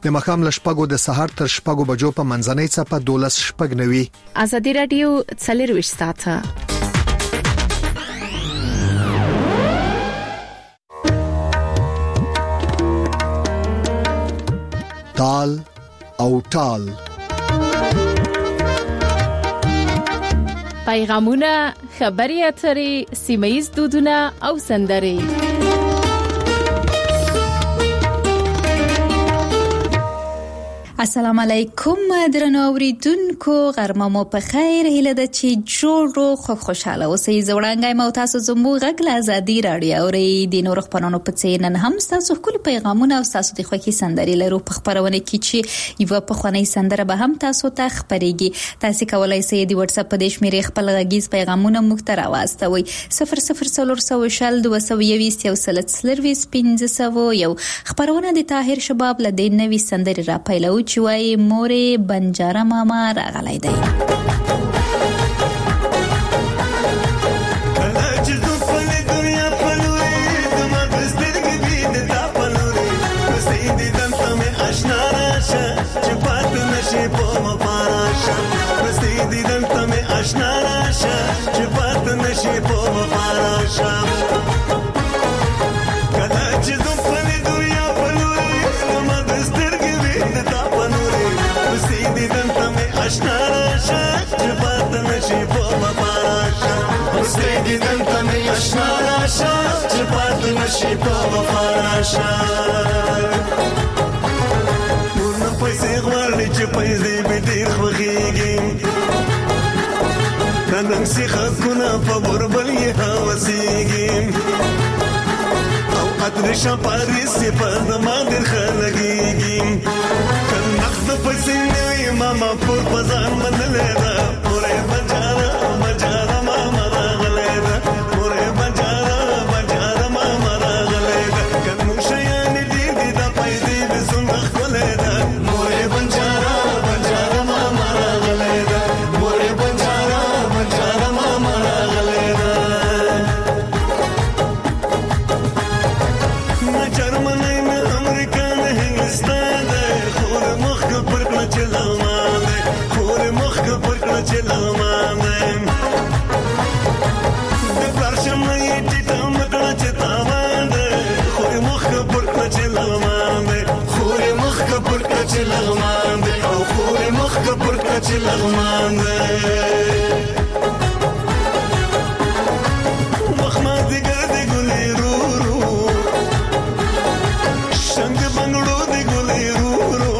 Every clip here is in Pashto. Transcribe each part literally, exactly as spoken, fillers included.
د مخام لشپګو د سحر تر شپګو بجو په منځنۍ چپه دولس شپګ نوي. ازادي رادیو څلرويشت ساعته تال او ټال پیغامونه، خبري اترې، سیمه‌یز دودونه او سندرې. السلام علیکم درنو اوریدونکو، غرمه مو په خیر. هیله ده چې جوړ رو خو خوشاله اوسئ. زوړانګای مو تاسو زموږ غږ له ازادي رادیو اوري د نور خبرونو په څیر نن هم تاسو خپل پیغامونه او تاسو د خوښي سندرې لرو په خبرونه کې چې یو په خواني سندره به هم تاسو ته خبريږي. تاسو کولای شئ د واتس اپ په دې شمیرې خپل غږیز پیغامونه موږ ته راوستوي. صفر صفر صفر صفر شل دوه سوه یویشت یو سل څلرویشت پنځه سوه یو. خبرونه د طاهر شباب له دې نوې سندرې را پیلو چې وای مورې بنجاره ماما راغلی دی. ورنه پیسې غواړي چې پیسې به ډېر خوږېږي، نن سي خلکونه په بربل یې هوسېږي او اتریشا پاریس په زما ډېر ښه لګېږي. که نقد پیسې نه وي ماما پور په ځان منلې ده، پورې بنجاره بنجاره ماما راغلی ده، پورې بنجاره بنجاره ماما راغلی ده. که موږ شیانې ډېر دي دا پیسې به څومره ښکلی ده، پورې بنجاره بنجاره ماما راغلی ده، پورې بنجاره بنجاره ماما راغلی ده. نه جرمنی نه امریکا نه هندوستان ده، خور مخکې پر کړه چې لغمان ده، خور مخکې پر کړه چې لغمان ده. د پلار شمه یې ټیټه مکړه چې تاوان ده، خور مخکې پر کړه چې لغمان ده، خور مخکې پر کړه چې لغمان ده او خور مخکې پر کړه چې لغمان ده. وخما دیگر دی ګلې رو رو، شنګ بنګړو دی ګلې رو رو،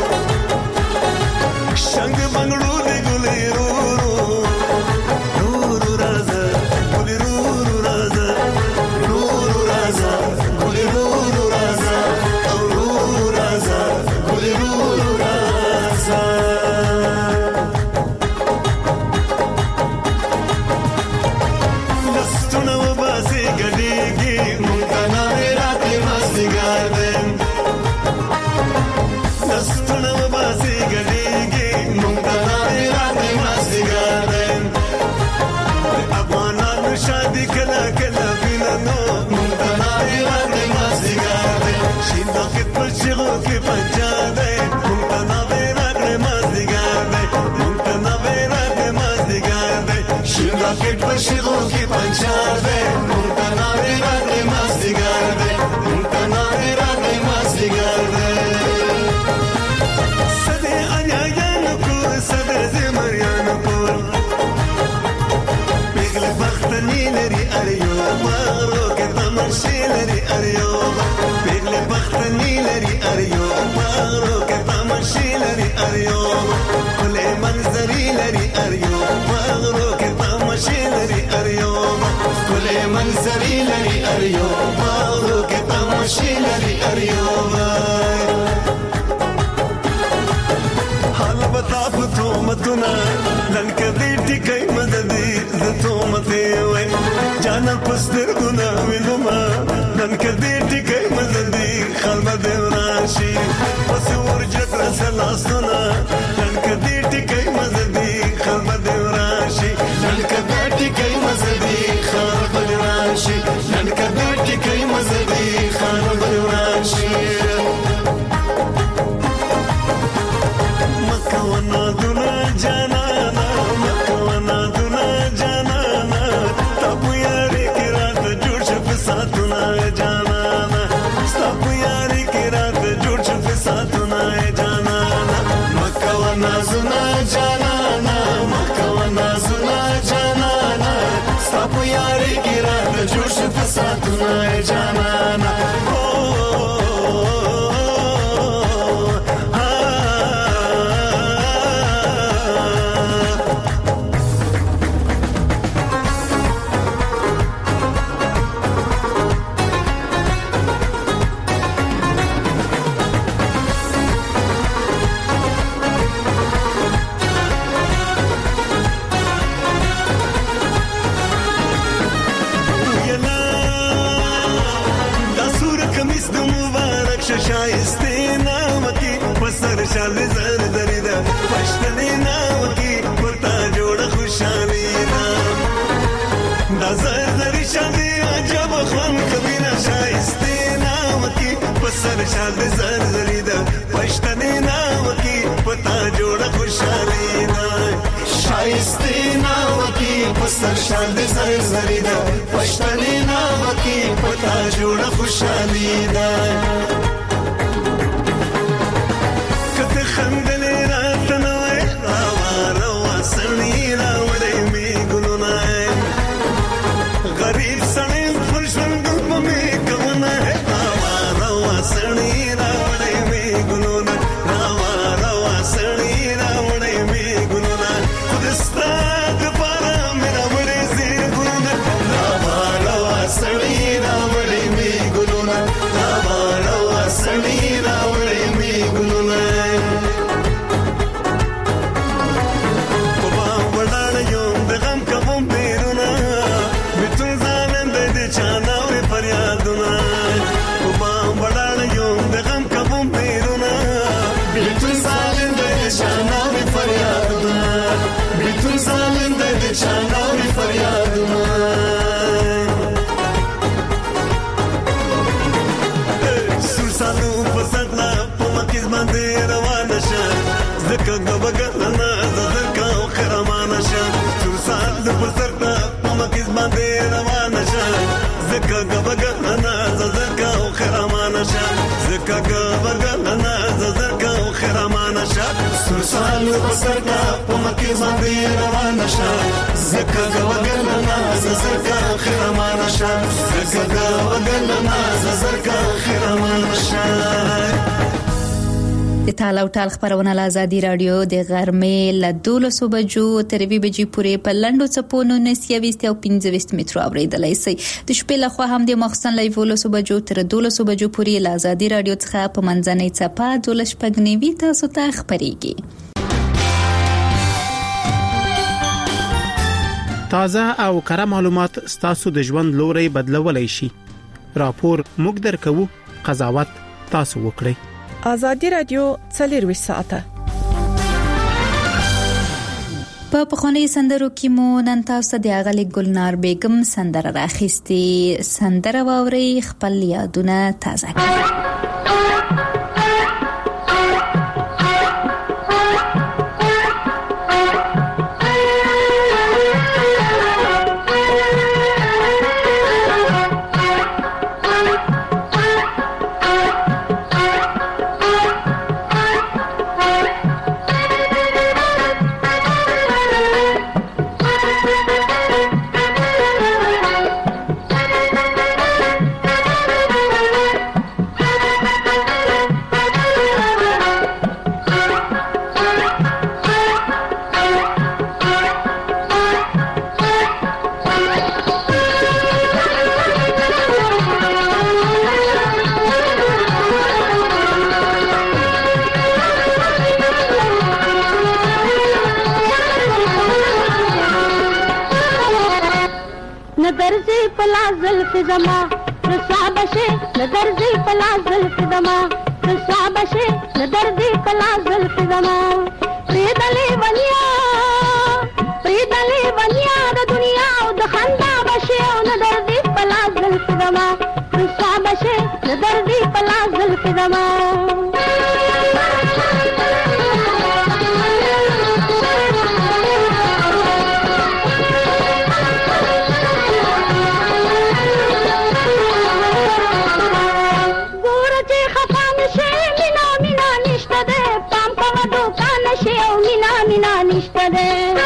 شنګ بنګړو دی ګلې رو رو، رو رو راځه ګلې رو رو راځه، رو رو راځه ګلې رو رو راځه او رو رو راځه ګلې رو رو راځه. لستونه وباسي ګډېږي مونږ ته ناوې راتلې مازدیګر دی، لستونه وباسي ګډېږي مونږ ته ناوې راتلې مازدیګر دی. د افغانانو شادي کله کله وینه نو مونږ ته ناوې راتلې مازدیګر دی. شین راکټ په شیغو کې پنجا دی، مونږ ته ناوې راتلې مازدیګر دی، مونږ ته ناوې راتلې مازدیګر دی. شین راکټ په شیغو کې پنجا دی، مونږ ته ناوې راتلې مازدیګر دی، مونږ ته ناوې راتلې مازدیګر دی. سده انیایانو کور سده زمریانو کور، پیغله بختنی لري اریو مغرو کې تمشي لري اریو، پیغله بختنی لري اریو مغرو کې تمشي لري اریو، کله منظري لري اریو مغرو کې تمشي لري اریو، کله منظري لري اریو مغرو کې تمشي لري اریو. حال بتا پتو متنا نن کدی ټیکای مددي زتو مته وای جانا پستر ګنا وینما نن کدی ټیکای مددي خلم دې راشي پس ورجت رسلاسنا نن کدی ټیکای مددي خلم دې راشي، نن کدی ټیکای مددي خلم دې راشي، نن کدی ټیکای مددي خلم دې راشي. وایست مبارک شایسته نامکی پسر شال زر زری دا پښتنې نامکی پتا جوړ خوشالي دا زر زری شاندي عجب خوان کبیره شایسته نامکی پسر شال زر زری دا پښتنې نامکی پتا جوړ خوشالي شایسته نامکی پسر شال زر زری دا پښتنې نامکی پتا جوړ خوشالي دا کته خندل رات نوې راوار واسنی راوړې می ګلونه غریب سړی فرشند په می کومه راوار واسنی راوړې می ګلونه راوار واسنی راوړې می ګلونه خدستا د پاره مې راوړې زی ګلونه راوار واسنی راوړې می ګلونه راوار واسنی راوړې می ګلونه زکه غوګلنا زکه خرمانه شه څو سال په سرته پمکیز باندې روانه شه زکه غوګلنا زکه خرمانه شه زکه غوګلنا زکه خرمانه شه څو سال په سرته پمکیز باندې روانه شه زکه غوګلنا زکه خرمانه شه زکه غوګلنا زکه خرمانه شه د تاله او ټال خبرونه له ازادي رادیو د غرمې له دولسو بجو تر یوې بجې پورې په لنډو څپو نولس یویشت او پنځه ویشت مترو اورېدلی شئ. د شپې لخوا هم د ماخوستن له یولسو بجو تر دولسو بجو پورې له ازادي رادیو څخه په منځنۍ څپه دولس شپږ نوي تاسو ته خپرېږي. تازه او کره معلومات ستاسو د ژوند لوري بدلولای شي. راپور موږ درکو، قضاوت تاسو وکړئ. ازادي رادیو څلور ساعته په پخوانی سندرو کې مو نن تاسو د اغلی ګلنار بیگم سندره راخېستي. سندره واوري خپل یادونه تازه کړئ. زما رسابشه نظر زی پلا زلف زما رسابشه نظر زی پلا زلف زما پریدلی ونیا پریدلی ونیا د دنیا او د خندا بشه او نظر زی پلا زلف زما رسابشه نظر زی پلا زلف زما مینا نشته ده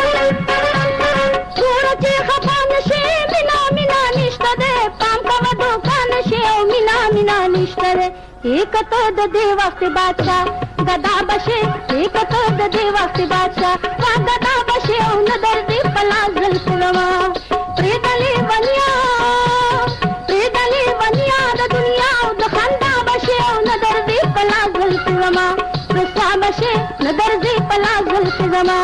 ورته خفان شي مینا مینا نشته ده پام کوه دوکان شي او مینا مینا نشته ده یک تو د دې وخت بادشاہ غدا بشه یک تو د دې وخت بادشاہ غدا بشه او نظر دې پلا زلف روا پریدلی ونیا پریدلی ونیا د دنیا او د خندا بشه او نظر دې پلا زلف روا رسا بشه نظر دې پلا زلف روا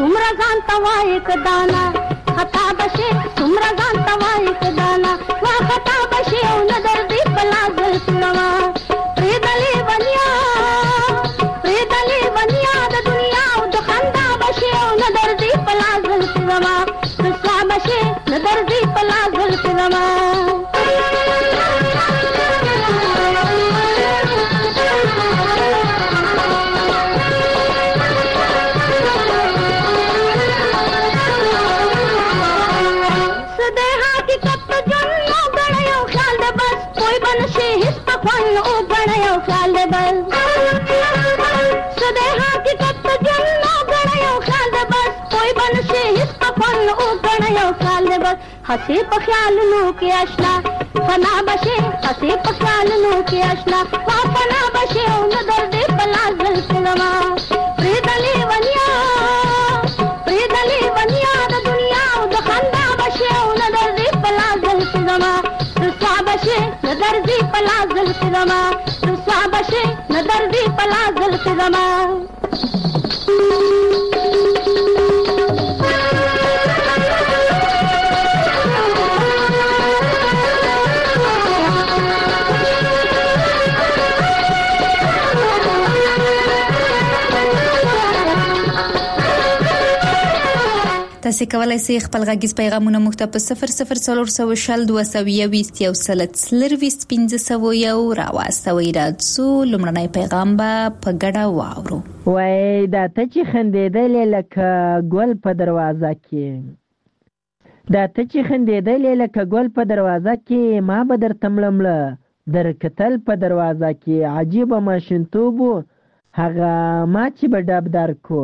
څومره ځان ته وایې که دانا خطا به شي څومره ځان ته وایې که دانا وا خطا به شي او نه دردي په لاس زلفې زما پرېږدلې ونیا پرېږدلې ونیا د دنیا او د خندا به شي او نه دردي په لاس زلفې زما رسوا به شي نه دردي په لاس زلفې زما او غړې او خیال دې بس سده حقیقت جن او غړې او خیال دې بس کوئی بن شي هیڅ پخوان او غړې او خیال دې بس هسي په خیالونو کې آشنا فنا بشي هسي په خیالونو کې آشنا وا فنا بشي او نظر دې بلا زل سلام پرېدلې ونیا پرېدلې ونیا د دنیا او د خندا بشي او نظر دې بلا زل سلام رسوا بشي نظر دې بلا زل سلام رسوا بشي نظر دې بلا زل سلام تاسو کولای شئ خپل غږیز پیغامونه موږ ته په صفر صفر څلور سوه شل دوه سوه یوویشت یو سل څلرویشت پنځه سوه یو راواستوئ. راځو لومړنی پیغام به په ګډه واورو. وای دا ته چې خندېدلې لکه ګل په دروازه کې دا ته چې خندېدلې لکه ګل په دروازه کې ما به درته مړمړه در کتل په دروازه کې عجیبه ماشومتوب و هغه ما چې به ډب در کو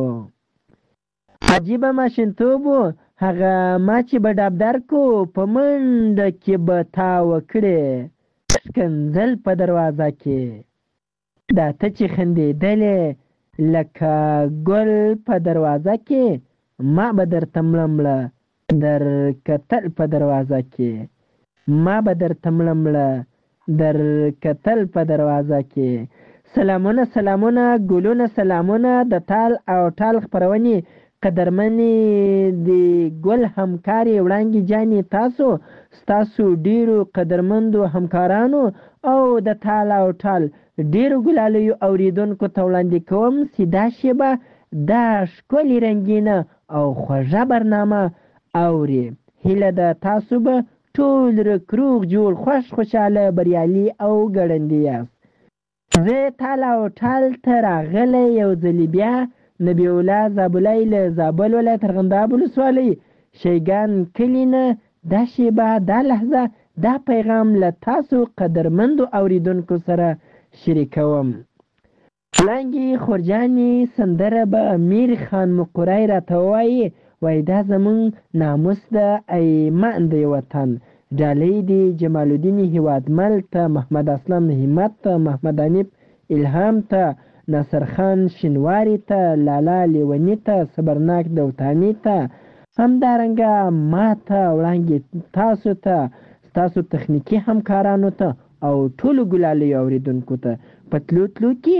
عجیبه ماشومتوب و هغه ما چې به ډب در کو په منډه کې به تا وکړې ښکنځل په دروازه کې دا ته چې خندېدلې لکه ګل په دروازه کې ما به درته مړمړه در کتل په دروازه کې ما به درته مړمړه در کتل په دروازه کې. سلامونه سلامونه ګلونه سلامونه د تال او ټال خپرونې قدرمنې د ګل همکارې وړانګې جانې تاسو ستاسو ډیرو قدرمندو همکارانو او د تال او ټال ډیرو ګلالیو اوریدونکو ته وړاندې کوم چې دا شیبه دا ښکلې رنګینه او خوږه برنامه اوري. هیله ده تاسو به ټول رکروغ جوړ خوش خوشحاله بریالي او ګړندي یاست. زه تال او ټال ته راغلی یو ځلې بیا نبی الله زابلای له زابل ولایت ارغنداب ولسوالۍ شیګان کلي نه دا شیبه دا لحظه دا پیغام له تاسو قدرمندو اوریدونکو سره شریکوم. وړانګې خورجانې سندره به امیر خان مقری راته ووایي وای دا زمونږ ناموس ده ای ماندې وطن. ډالۍ دي جمال الدین هیوادمل ته محمد اسلام همت ته محمد انیب الهام ته ناصر خان شینواری ته لالا لیونی ته صبرناک دوتانی ته همدارنګه ما ته وړانګې تاسو ته ستاسو تخنیکي همکارانو ته او ټولو ګلالیو اوریدونکو ته په تلو تلو کې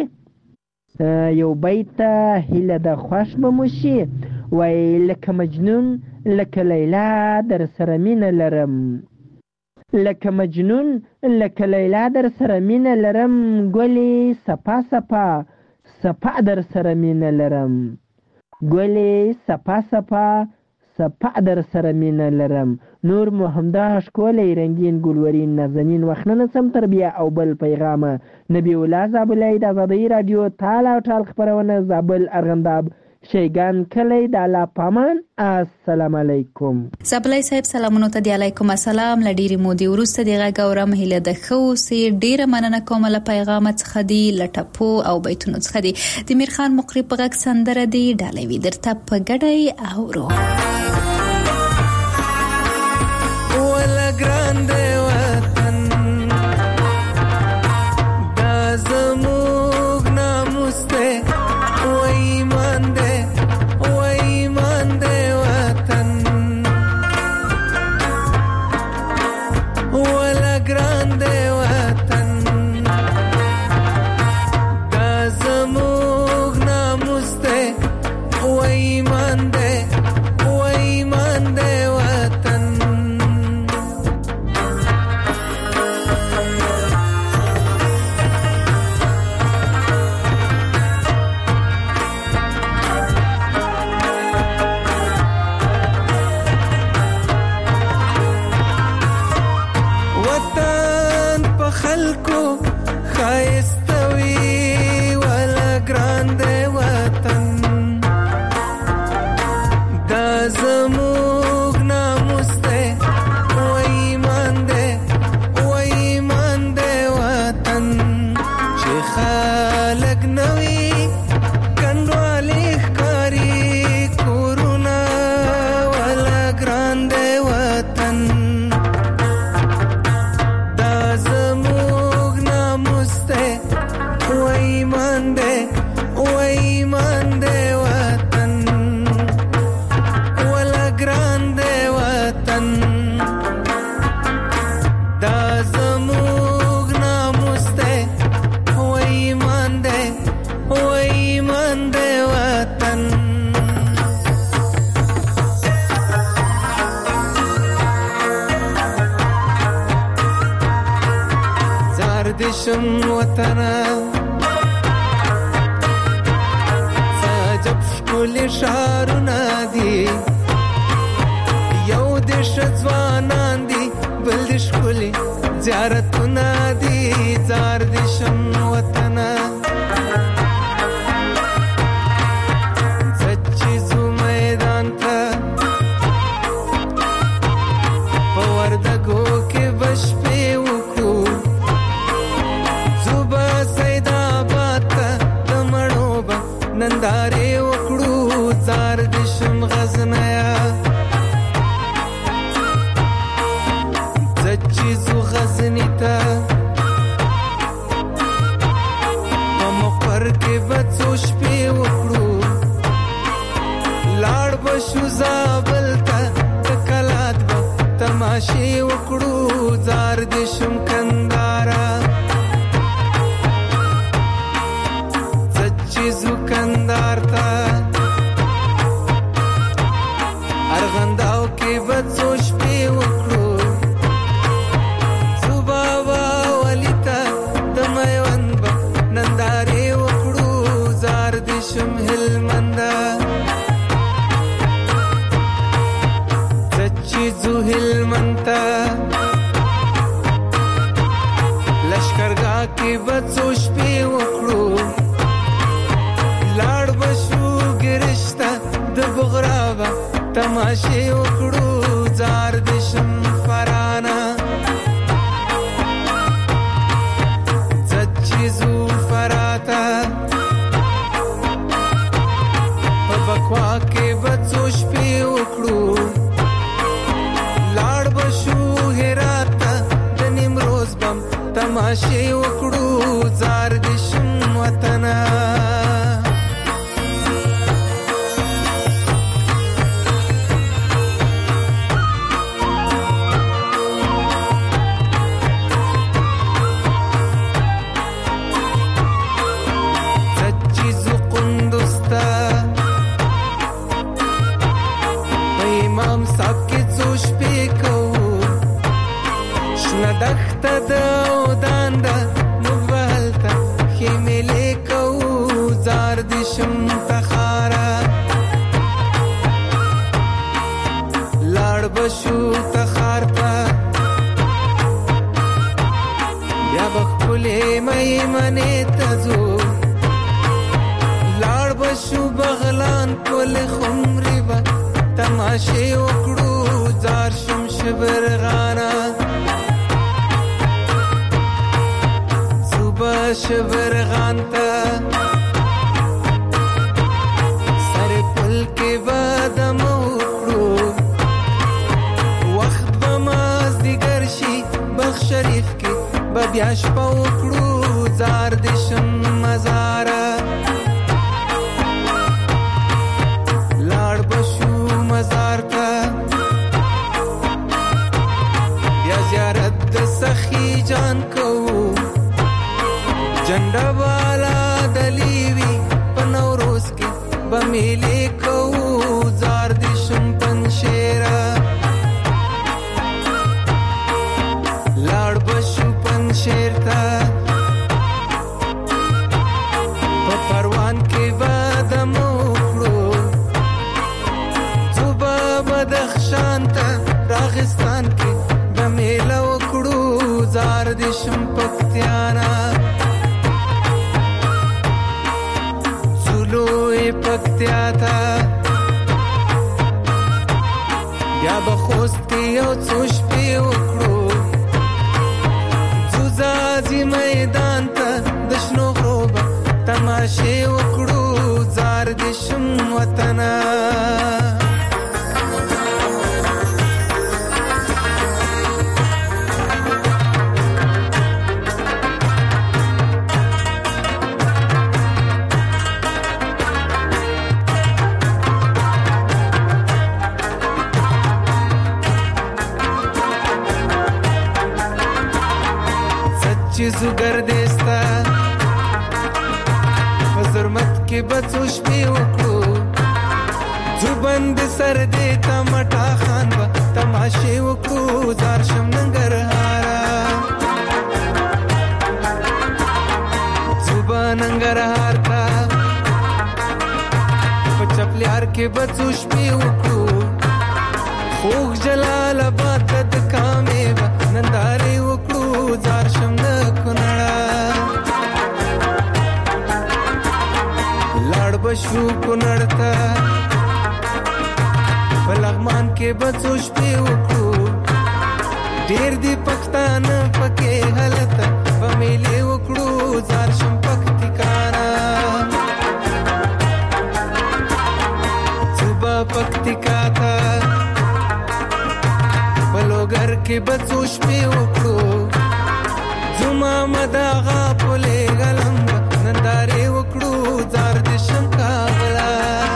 یو بیت هیله د خوښ به مو شي. وای لکه مجنون لکه لیلا در سره مینه لرم لکه مجنون لکه لیلا در سره مینه لرم ګلې سپا سپا سپا در سره مینه لرم ګلې سپا سپا سپا در سره مینه لرم. نور مو همدا ښکلی رنګین ګلورین نازنین وخننه سم تربیه او بل پیغامه نبی الله زابلای د آزادۍ راډیو تال او ټال خپرونه زابل ارغنداب شیګان کلی د الله پامان. السلام علیکم. زابلای صاحب سلامونه ته دی. علیکم السلام. لډيري مودي ورسته دی غاورم هله د خو سي ډیره مننه کوم له پیغام څخه دی لټپو او بیتونو څخه دی د میر خان مقری په غږ سندره دی ډالې وی درته په ګډي اورو. ولا ګرانده وطن دا زموږ ناموس دی وای مان دی وای مان دی وطن ولا ګرانده وطن دا زموږ ناموس دی وای مان دی لګنوي کندوالي ښکاری کورونا ولا ګران دی وطن دا زموږ ناموس دی و ایمان دی و ایمان دی وطن ولا ګران دی وطن دا زموږ ناموس دی و ایمان دی و ایمان دی وطن زار دشم وطنه سجب شکل شارونه دي یو دش ځوانان دي بل د شکل زیارتونه دي زار دشم وطنه سچیزو میدان ته په وردګو کې بشپې وکړو زوبه سیدآباد ته د مڼو به نندارې وکړو زار دشم غزنیه سچیزو غزنی ته په مقر کې به څو شپې وکړو لاړ به شو زابل ته د کلات به تماشې وکړو زار دشم کندهاره سچیزو کندهار ته ارغنداو کې به څو شپې وکړو نندارې وکړو زار دشم هلمنده سچیزو هلمنده لشکرګاه کې به څو شپې وکړو لاړ به شو ګرشته د بغرا به تماشې وکړو زار دشم فرانه سچیزو فراته په بکوا کې به څو شپې وکړو لاړ به شو هرات ته د نیمروز بم تماشې وکړو زار دشم وطنه دخته د اودان ده موږ به هلته خیمې کوو زار دشم تخاره لاړ به شو تخار ته بیا به ښکلې میمنې ته ځو لاړ به شو بغلان پل خمرې به تماشې وکړو زار شم شبرغانه شبرغان ته سر پل کې بادم وکړو وخت به مازدیګر شي بخ شریف کې به بیا شپه وکړو زار دشم مزاره لاړ به شو مزار ته بیا زیارت د سخي جان کوو جنډه والا دلیوی په نوروز کې به میلې کوو زار دشم پنشیره لاړ به شو پنشیر ته په پروان کې به دم وکړو ځو به بدخشان ته راغستان کې به میله وکړو زار دشم پکتیانا پکتیا تا بیا بخوست کې یو څو شپې وکړو ځو ځي میدان ته د شنو غروب تماشې وکړو زار دې شم وطنه زوګر دېستا پزرمت کې بچو شپې وکړو زوبند سر دې تمټا خان با تماشې وکړو زار شم ننګرهارا زوبا ننګرهار تا پچپلیار کې بچو شپې وکړو خوږ جلال آباد د کامې با نندارې وکړو زار شم بشو کنړتا بلغمان کې بچو شپې وکړو ډېر دی پښتانه پکې حالت په میلې وکړو زار شم پکتیکانا صوبه پکتیکا تا بلوګر کې بچو شپې وکړو زما مداغه پولې غلم نندارې وکړو زار دې شم کابلا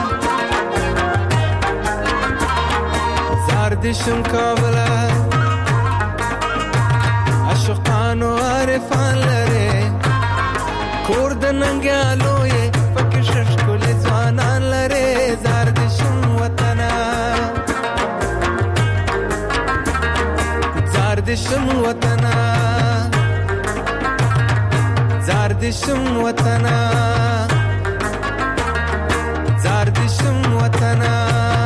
زار دې شم کابلا عاشقانو عارفان لره کور د ننګیالو یې پکې ششکولې ځوانان لره زار دې شم وطنه زار دې شم وطنه زار دې شم وطنه زار دې شم وطنه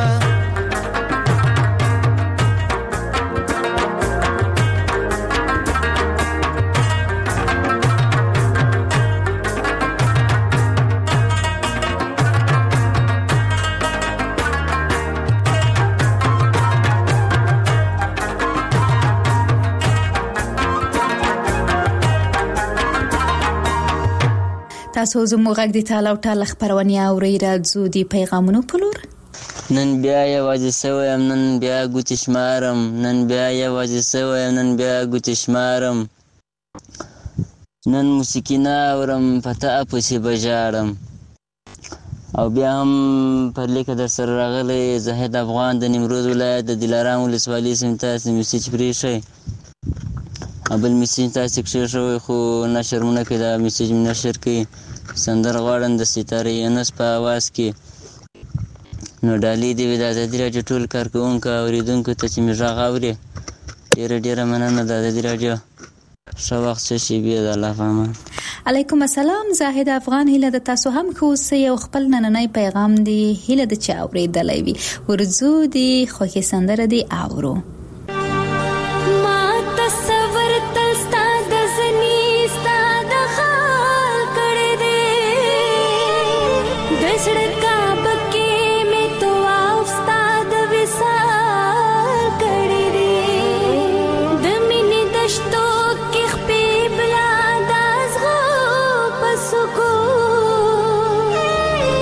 تاسو زموږ غږ د تاله او ټاله خپرونې اورئ راځو د پیغامونو په لور نن بیا یوازې سویم نن بیا ګوتې شمارم نن بیا یوازې سویم نن بیا ګوتې شمارم نن موسیقي نه اورم په تا پسې به ژاړم او بیا هم پر لیکه در سره راغلی زاهد افغان د نیمروز ولایت د دلارام ولسوالۍ سیمې تاسې میسج پرېښی او بل میسج تاسې کښېښوی خو نشرمونه کې دا میسج مې نشر کوي سندره غواړم د ستاره یونس په اواز کې نو ډالۍ دې وي د ازادي راډیو ټول کارکوونکو اورېدونکو ته چې مې غږ اوري ډېره ډېره مننه د ازادي راډیو ښه وخت ښه شېبې د الله په امان علیکم السلام زاهد افغان هیله د تاسو هم ښه اوسئ او خپل نننی پیغام دی هیله د چې اورېدلی وي ورځو دی خوښې سندره دی اورو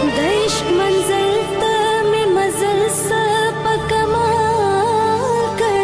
मंजिल त में मजल सा पकमा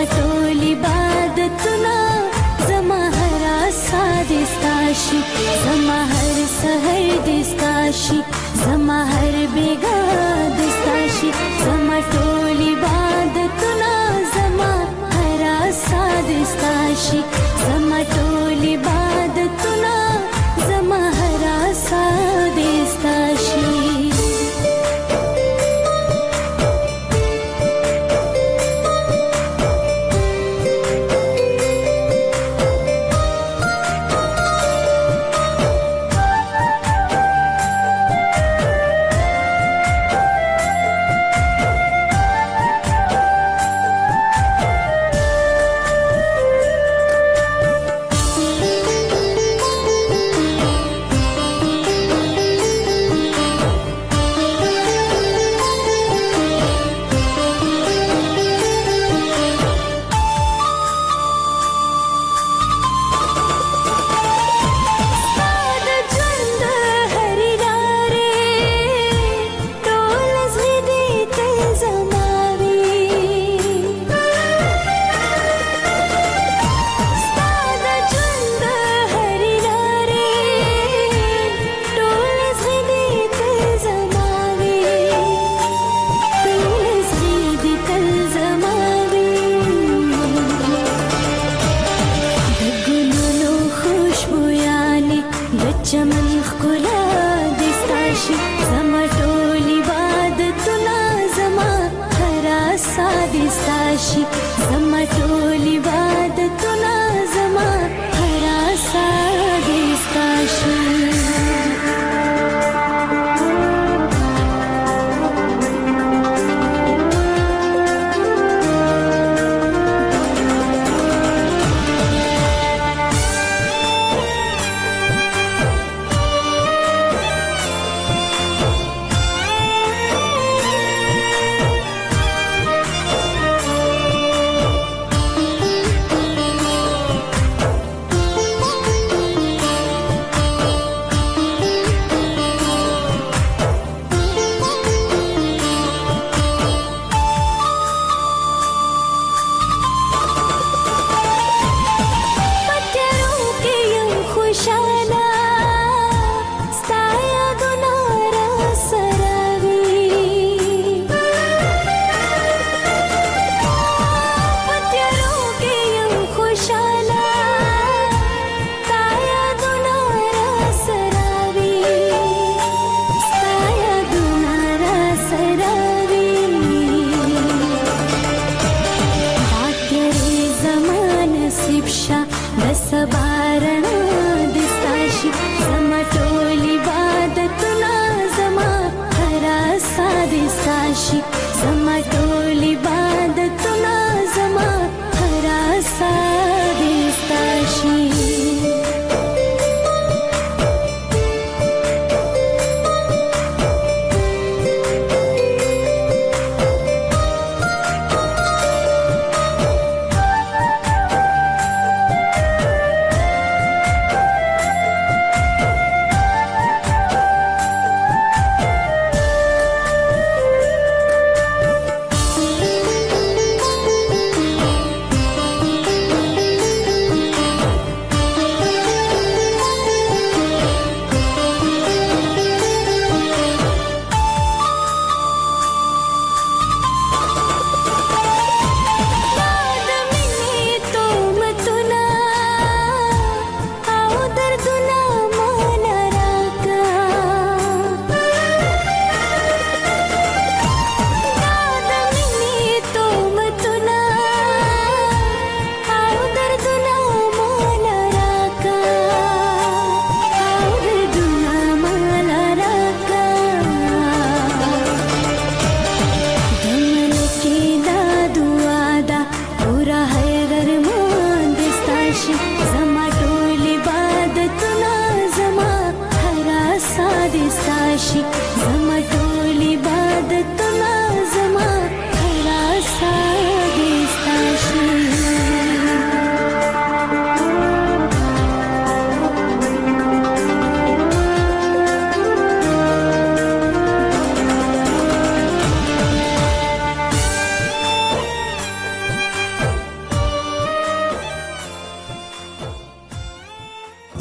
ټول عبادتونه زما هر ساد استاشي زما هر سحر دستاشي زما هر بیګا دستاشي زما ټول عبادتونه زما هر ساد استاشي زما ټول عبادتونه زما هر ساد استاشي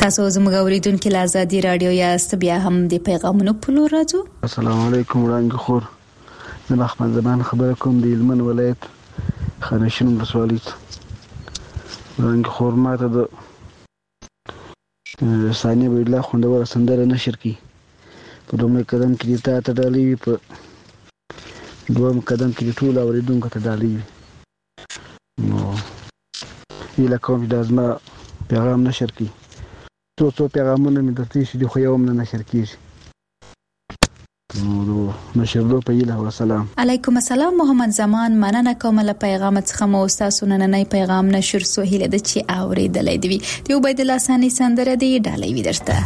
تاسو زموږ اوریدونکو له ازادي رادیو یاست، بیا هم د پیغامونو په لور راځو. السلام علیکم وړاندې خور د احمد زمان خبره کوم د هلمند ولایت خانشین ولسوالۍ وړاندې خور ماته د ثانیه بيدلا خوندوره سندره نشر کی په دومره قدم کې تا ته ډالۍ وي، په دوم قدم کې ټول اوریدونکو ته ډالۍ وي. نو هیله کوم چې دا زما پیغام نشر کی. څو څو پیغامونه مې درته ایښي دي خو یو هم نه نشر کېږي. نو د نشردو په هیله وسلام. علیکم السلام محمد زمان، مننه کوم له پیغام څخه مو ستاسو نننی پیغام نشر سو هیله د چې اوریدلې دی. د عبید الله ثاني سندره دی ډالۍ وي درته.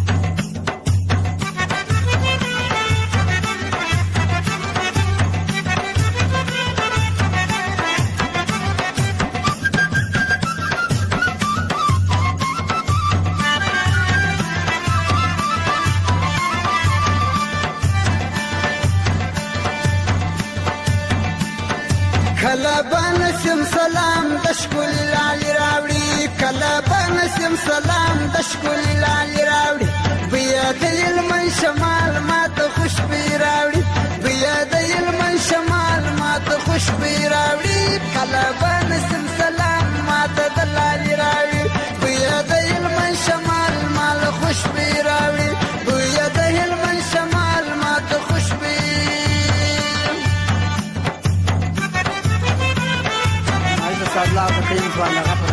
کله بنسم سلام د شکل لالی راوړي، کله بنسم سلام د شکل لالی راوړي، بیا د علمن شمال ماته خوشبي راوړي، بیا د علمن شمال ماته خوشبي راوړي، کله بنسم سلام ماته د لالی راوړي، بیا د علمن شمال مال خوشبي راوړي، بیا د علمن شمال ماته خوشبي الله بخير ولا غفر.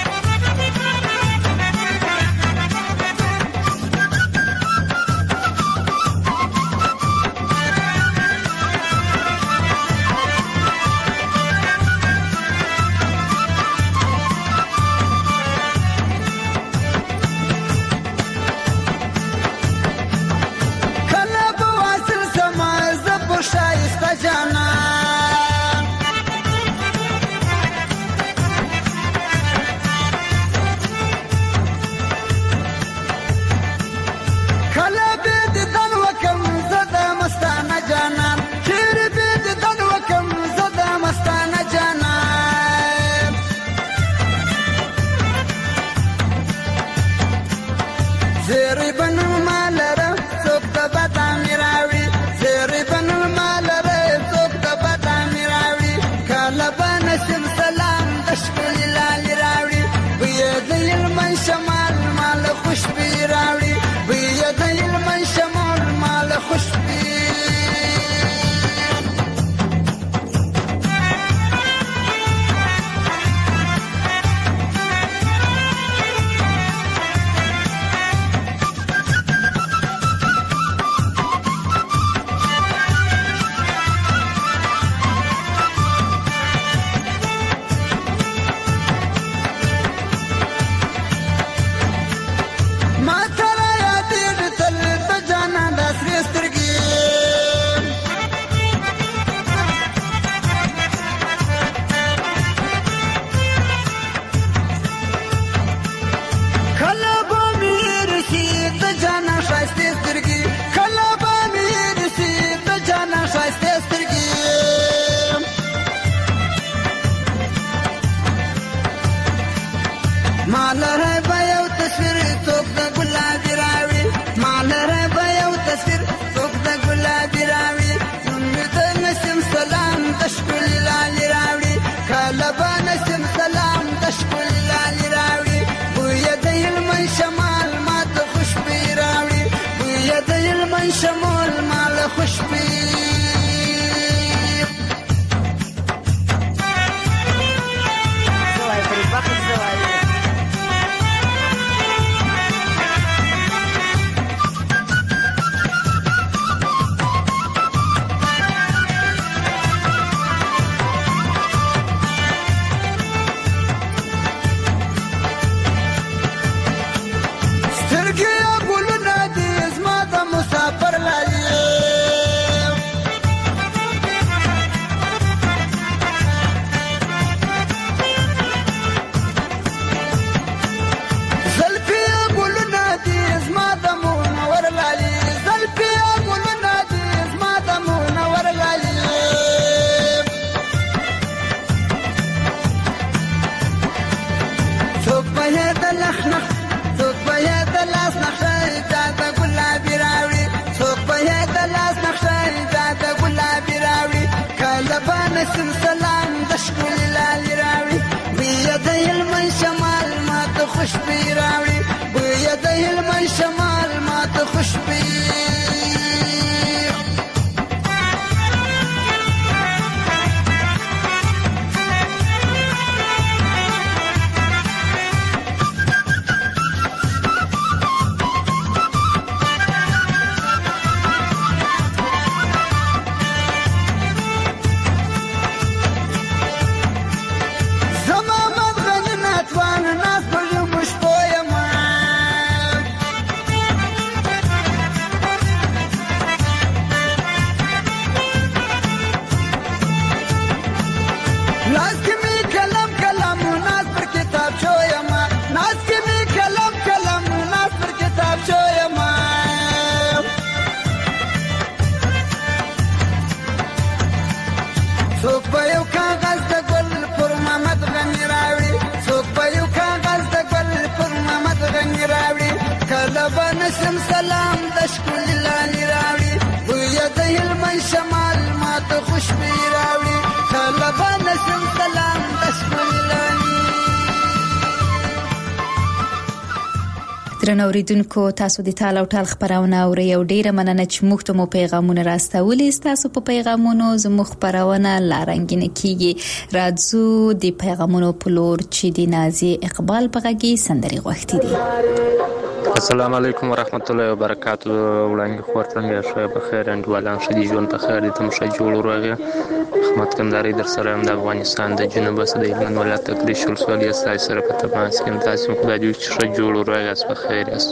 کله بواصل سما زب شایسته جانا، سلام د ښکلي لالي راوړي بویه د هلمند شمال ماته خوشبويي راوړي طالبه نسیم سلام د ښکلي لالي. درنو اوریدونکو تاسو د تال او ټال خبرونه اورئ او ډیره مننه چې موږ ته مو پیغامونه راستولي. تاسو په پیغامونو زموږ خبرونه لارنګینه کیږي. راځو د پیغامونو په لور چې د نازي اقبال بغږی سندري غوښتي دي. السلام علیکم ورحمت الله وبرکاتہ. وړاندې خور څنګه شوي په خیر انډوالان شدي ژوند په خیر دي تم ښه جوړ ورغه خدمت کنداري در سره هم د افغانستان د جنوب د هلمند ولایت تکري شول سولې سای سره په تماس کې تاسو خدای دې چې ښه جوړ ورغه په خیر یاست.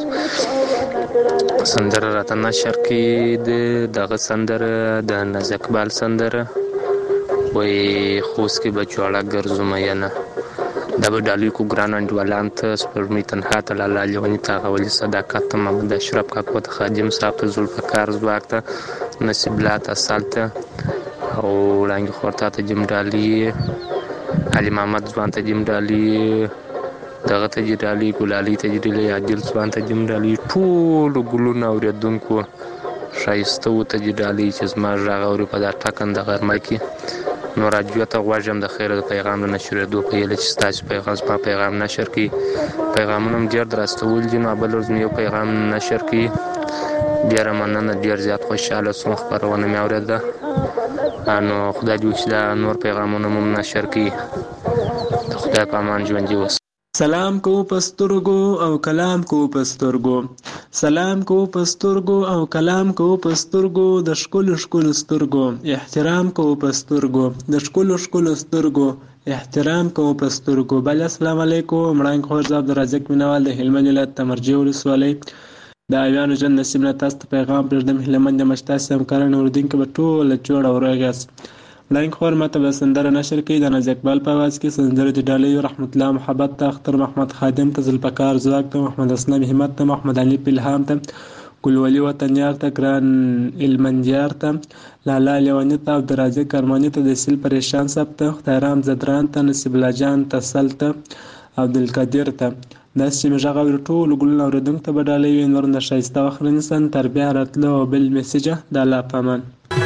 سندره راته نشر کې د دغه سندره د نازکبال سندره وای خوست کې بچواړه ګرځوم ینه دا به ډالوی کو ګران انډوالان ته سپرمی تنها ته لاله لیونی ته غولي صداقت ته محمد اشرف کاکو ته خادم صاحب ته ذوالفقار زواک ته نصیب الله ته سالته او لنګ خورته ته جم ډالي علي محمد ځوان ته جم ډالي دغه ته جډالي ګلالي ته جډالي عادل ځوان ته جم ډالي ټول ګلونه اوریدونکو شایسته و ته جډالي چې زما راغوري په دا ټاکند غرمه کې نو راجو ته غواړم د خیر د پیغام نشر دوه په یله چې تاسو پیغام په پیغام نشر کی پیغامونه ډیر درستول دي نو بل ورځ یو پیغام نشر کی ډیر مننه ډیر زیات خوشاله سوم خبرونه مې اوریده انو خدای دې چې دا نور پیغامونه مم نشر کی خدای په امان ژوند دي. سلام کو پسترګو او کلام کو پسترګو سلام کو پسترګو او کلام کو پسترګو د شکل شکل سترګو احترام کو پسترګو د شکل شکل سترګو احترام کو پسترګو. بل السلام علیکم مړنګ خور زاب د رازق مینوال د هلمند ولایت تمرجی ولسوالۍ د ایوانو جن نصیب نه تاسو پیغام پردم هلمند مشتاس هم کارن وردین کې بټول جوړ اورګاس مړنګ خور ماته به سندره نشر کړي د نازک اقبال په आवाज کې سندره د ډالۍ رحمت الله محبت ته اختر محمد خادم ته ذوالفقار زواک ته محمد اسلام همت ته محمد علي الهام ته ګلولي وطنيار ته ګران المنجار ته لالا لیونی ته د رازق کرمانی ته د سیل پریشان صاحب ته خیرام زدران ته نصیب الله جان ته سلطه عبدالقادر ته داس چې مجغه ټول ګلونه اوریدونکو ته بدالې نور نشایسته اخرین سن تربیه راتلو بل میسج د الله پامان.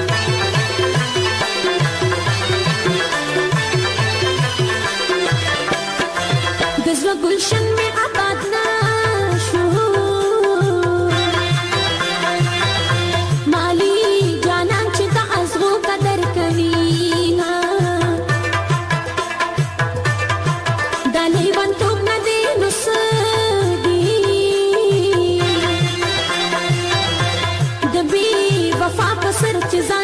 गुलशन में आबाद ना शो माली जाना चिता अज़गो कदर कवीना दाली बंतुब न दे नुसदी दबी वफा पसर चिजा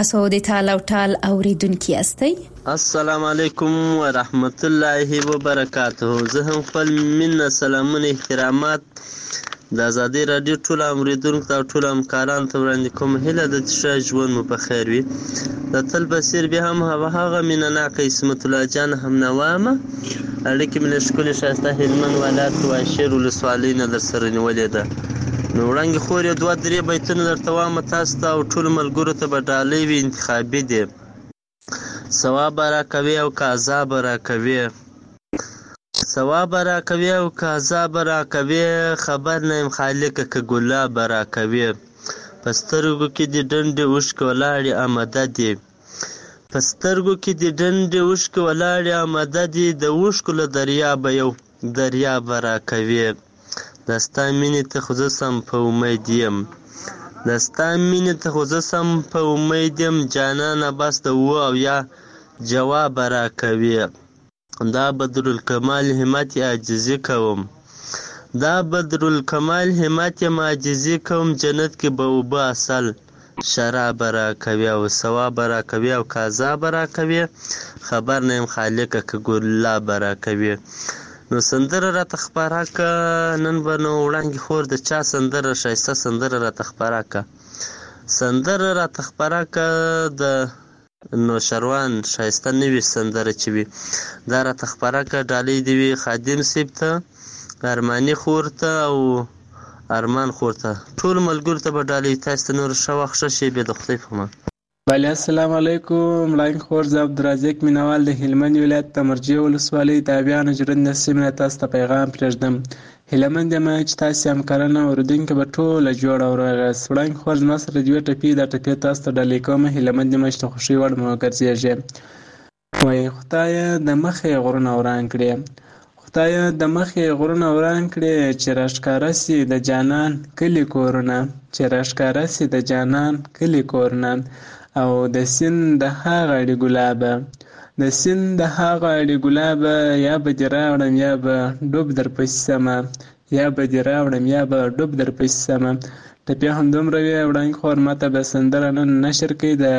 تاسو د ټال او ټال اوریدونکي یاستئ. السلام علیکم ورحمت الله وبرکاته. زه هم خپل مینه سلامونه احترامات د ازادي رادیو ټول اوریدونکو او ټول همکارانو ته وړاندې کوم. هیله ده چې ښه ژوند مو په خیر وي. د تل بصیر بیا هم هغه مینه ناکه عصمت الله جان هم نوامه اړیکې مې له ښکلي ښایسته هلمند ولایت واشیر ولسوالۍ نه در سره نیولې ده. نو وړانګې خور یو دوه درې بیتونه درته وامه تاسو ته او ټولو ملګرو ته به ډالۍ وي انتخابي دي. ثواب به راکوي او که عذاب به راکوي، ثواب به راکوي او که عذاب به راکوي، خبر نه یم خالقه که ګلاب به راکوي. په سترګو کې دې ډنډې اوښکې ولاړې آمده دي، په سترګو کې دې ډنډې اوښکې ولاړې آمده دي، د اوښکو له دریابه یو دریاب به راکوي. د ستا مینې ته خو زه سم په امید یم، د ستا مینې ته خو زه سم په امید یم، جانانه بس د اوه او یا جواب به راکوي. دا بدرالکمال همت یې عاجزي کوم، دا بدرالکمال همت یې عاجزي کوم، جنت کې به اوبه اصل شراب به راکوي او ثواب به راکوي او که عذاب به راکوي، خبر نه یم خالقه که ګلاب به راکوي. نو سندره راته خپاره که نن به نو وړانګې خور د چا سندره ښایسته سندره راته خپاره که سندره راته خپاره که د نوشروان ښایسته نوي سندره چې وي دا راته خپاره که. ډالۍ دې وي خادم صیب ته، ارماني خور ته او ارمان خور ته، ټول ملګرو ته به ډالۍ. تاسو ته نور ښه وخت ښه شیبې د خدای په امان. بله السلام علیکم. وړانګې خور زه عبدالرزاق مینوال د هلمند ولایت د مرجې ولسوالۍ تابعیانو جرند نسیم نه تاسو ته پیغام پرېږدم. هیلهمند یم چې تاسې همکاران او اورېدونکي به ټوله جوړه او روغاست. وړانګې خور زما سره دوې ټپې دا ټپې تاسو ته ډالۍ کوم. هیلهمند یم چې د خوښۍ وړ مو وګرځېږي. وایي خدایه د مخې غرونه وران کړې، خدایه د مخې غرونه وران کړې، چې راښکاره سي د جانان کلي کورونه، چې راښکاره سي د جانان کلي کورونه، او د سیند د هغه اړې ګلابه، د سیند د هغه اړې ګلابه، یا به دې راوړم یا به ډوب در پسې سمه، یا به دې راوړم یا به ډوب در پسې سمه. ټپې همدومره وي. وړانګې خور ماته به سندره نن نشر کوي د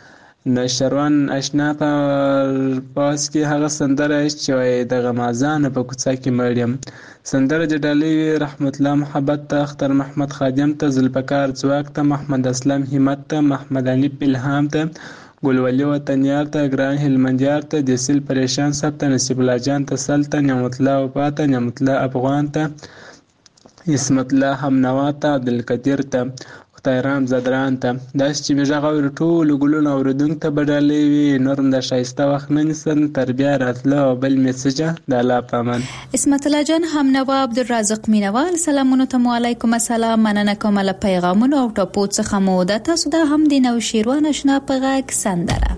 نشروان اشنا په پاس کې هغه سندره چې وایي د غمازانو په کوڅه کې مړ یم. سندره د ډالۍ وي رحمت الله محبت ته، اختر محمد خادم ته، ذوالفقار ځواک ته، محمد اسلم همت ته، محمد علي الهام ته، ګلولي وطنیار ته، ګران هلمندیار ته، دیسل پریشان صاحب ته، نصیب الله جان ته، سل ته، نعمت الله وفا ته، نعمت الله افغان ته، عصمت الله همنوا ته، عبدالقدیر ته، خدای رام زدران ته. داسې چې مې غږ اوري ټولو ګلونو اورېدونکو ته به ډالۍ وي. نور هم د ښایسته وخت نه نیسم تر بیا راتله او بل میسجه د الله په امان. عصمت الله جان همنوا عبدالرازق مینوال سلامونو ته مو علیکم السلام. مننه کوم له پیغامونو او ټاپو څخه مو د تاسو د هم د نوشیروان اشنا په غږ سندره.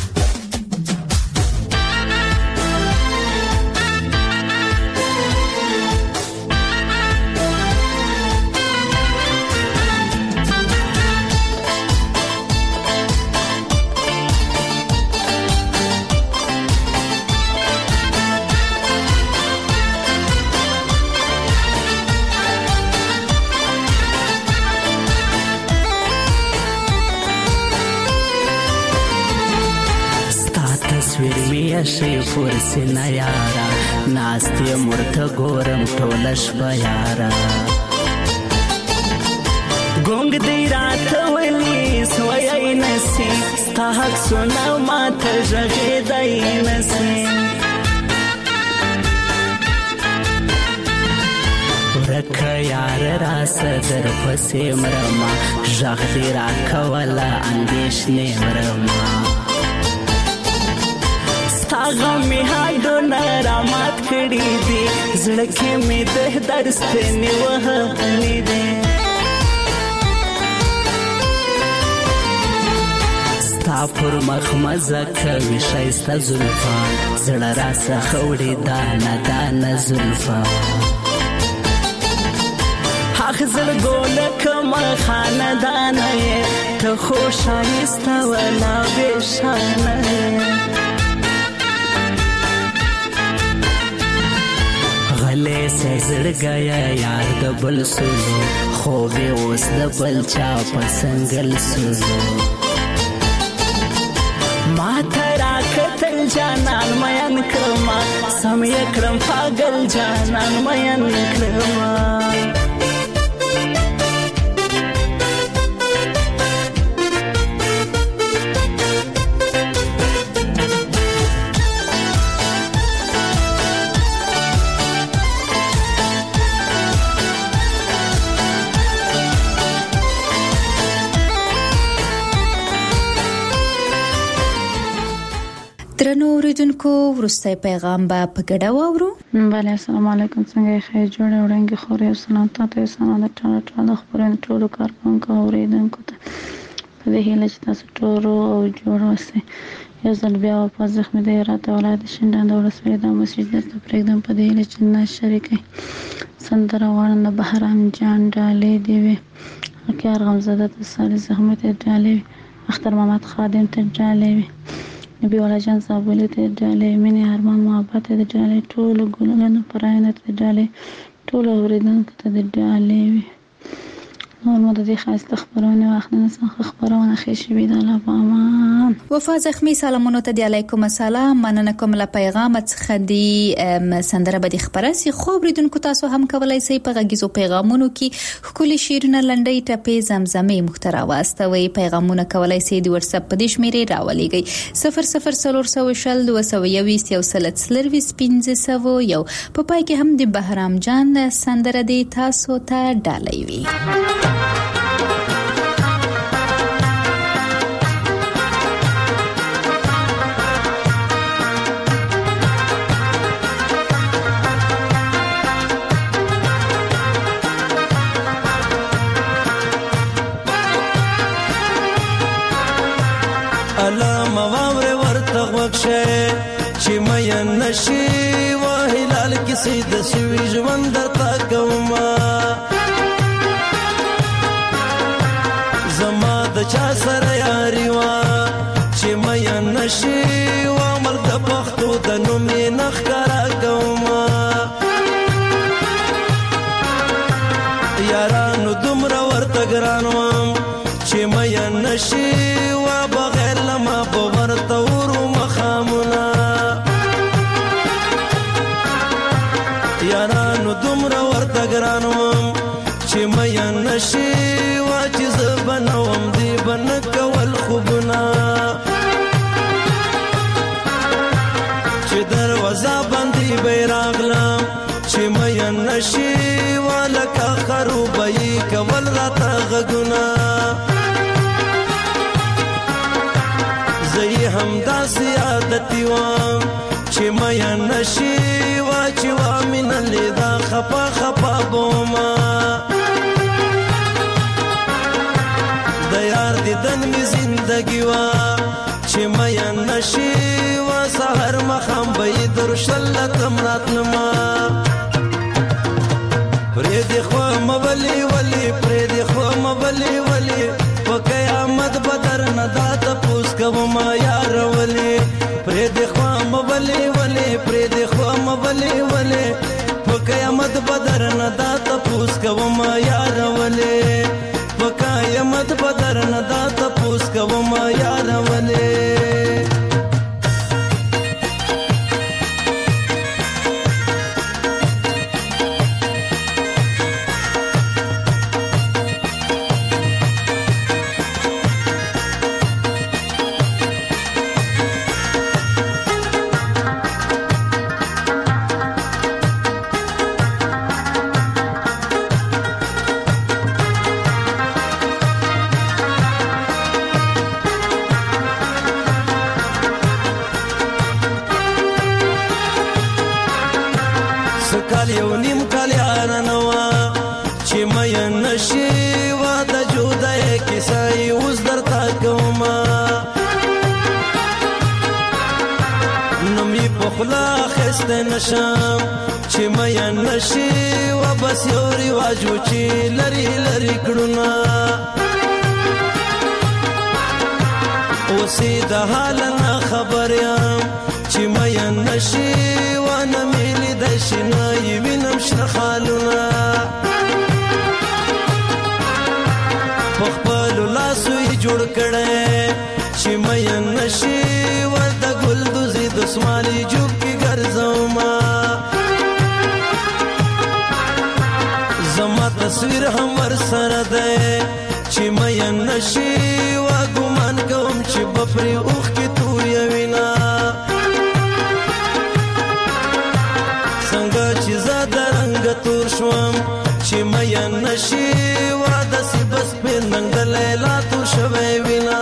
شي فرسنا یارا ناستې مرته ګورم ټوله شپه یارا ګونګ دی راته ویلي سوی نسی ستا حق سونه ماته غږېدی نسی ورکه یار راسه در پسې مرما غږ دې راکوله اندېښنې مرما غمې هډونه رامات کړي دي زړه کې مې د درد ستنې وهلې دي ستا پر مخ مزه کوي ښایسته زلفان زړه راڅخه وړي دانه دانه زلفان حق زړګونه کومه خاندانه یې ته خو ښایسته ولا بېشانه یې غلې سه زړګیا یار د بل سولو خو به اوس د بل چا په سنگل سولو ما ترا کتل جانان مین کړما سم یې کړم پاگل جانان مین کړما درنو اوریدونکو وروستی پیغام به په ګډه واورو. بله السلام علیکم، څنګه یې ښه جوړې وړانګې خورې او سلام تاسو ته سلام د ټول ټول خبرونه ټول کارکونکو اوریدونکو ته په دې هیله چې تاسو ټول او جوړ اوسئ. یو ځل بیا په زخمي دی راته ولایت شینډان د ولسوالۍ د مسجد درته پرېږدم په دې هیله چې نه شریکئ سندره غواړم د بهرام جان ډالۍ دې وي، اکیار غمزده ته ساري زحمت ته ډالۍ وي، اختر محمد خادم ته ډالۍ وي، نبی والا جان صاحبولی ته ډالۍ، مینې ارمان محبت ته ډالۍ، ټولو ګلانو پراینه ته ډالۍ، ټولو اوریدونکو ته ډالۍ وي. نور مو د دې ښایسته خبرونه واخلنه څنګه خبرونه ښې شوي د الله په امان. وفا زخمی سلامونو ته دی علیکم السلام، مننه کوم له پیغام څخه دی سندره به د خبره سي خو اوریدونکو تاسو هم کولای شئ په غږیزو پیغامونو کې خولي شیرونه لنډۍ ټپې زمزمې محتوا واستوي. پیغامونه کولای شئ د واتس اپ په دې شمیرې راولېږئ صفر صفر صفر شل دوه سوه یوویشت یو سل څلرویشت پنځه سوه یو. په پای کې هم د بهرام جان سندره دی تاسو ته ډالۍ وي. چې مې نشي و هلال کې سید شوي ژوند درته کومه زما د چا سره یاري وا چې مې نشي و مل د پختو د نوم یې نخکارا کومه یارانو دومره ورته ګران وم چې مې نشي و بغیر لما په ورته ورو مخامونه یارانو دومره ورته ګران وم چې مې نشي و چې زه به نه وم دی به نه کول خوبونه چې دروازه باندې به یې راغلم چې مې نشي و لکه خروبه یې کول راته غږونه زه یې همداسې عادتي وم چې مې نشي و چې وا مینه لیدا خپه خپه بومه د یار دیدن مې زندګي وا چې مې نشي و سحر مخام به یې درشلتم راتلمه پرېږدې خوا مه ولې ولې پرېږدې خوا مه ولې ولې په قیامت به درنه دا تپوس کومه یاره ولې پرېږدې خوا مه ولې ولې پرېږدې خوا مه ولې ولې په قیامت به درنه دا تپوس کومه یاره ولې په قیامت به درنه دا تپوس کومه یاره ولې کال یو نیم کال یاره نه وه چې مې نشي و د جودای کیسه یې اوس درته کومه نوم یې په خوله اخیستی نشم چې مې نشي و بس یو رواج و چې لرې لرې کړونه اوس یې د حال نه خبر یم چې مې نشي و نه مې لیدی شي نه یې وینم شنه خالونه په خپلو لاسو یې جوړ کړی چې مې نشي دسمالي جوب کې ګرځوما زما تصویر هم ور سره ده چې مې نشي وا ګمان کوم چې بپري اوخ کې تو یوینا څنګه چې زاد رنگ تور شوم چې مې نشي وا د سی بس په ننګ لیلا تو شوي وینا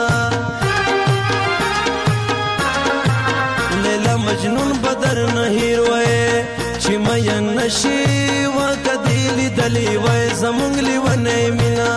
لیلا مجنون بدر نه هیروي چې مې نشي وا کدی دلی وای زمونږ لیونه مینا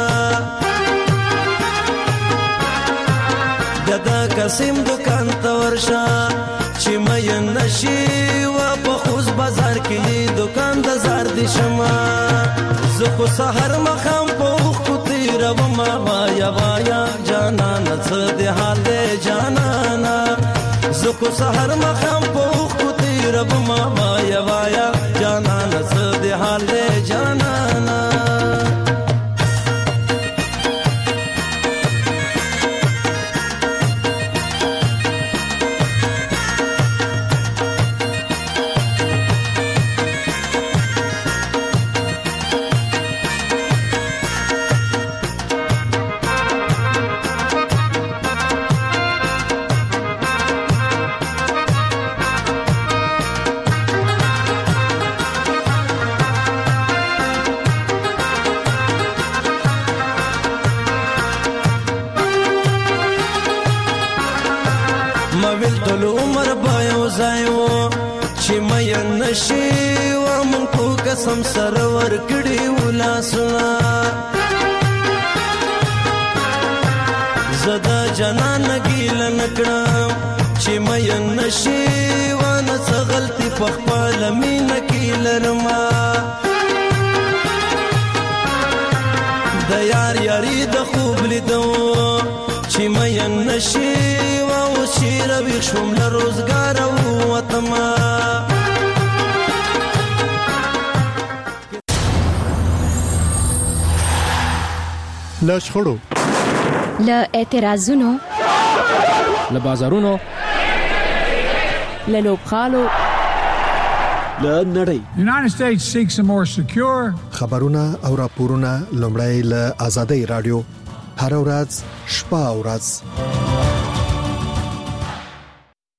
ددا قسم دکان ته ورشا چې مې نشي وا په خوز بازار کې دکان د زار دي شما زه کو سحر مخام په خو تیر و ما وایا وایا جانا نڅ دې حال دې جانا نا زه کو سحر مخام په خو تیر و ما وایا وایا جانا نڅ دې حال دې جانا نا قسم سرور کړي ولاسنا زدا جنان ګیل نکړم چې مې نشي ونه څه غلطي په خپل مين کیلرما د یار یاري د خوب لیدو چې مې نشي او شیر وي شوم له روزګار او وطما له شخړو له اعتراضونو له بازارونو له لوبغالو له نړۍ United States seeks a more secure خبرونه او راپورونه لومړی له آزادۍ رادیو هر ورځ شپه او ورځ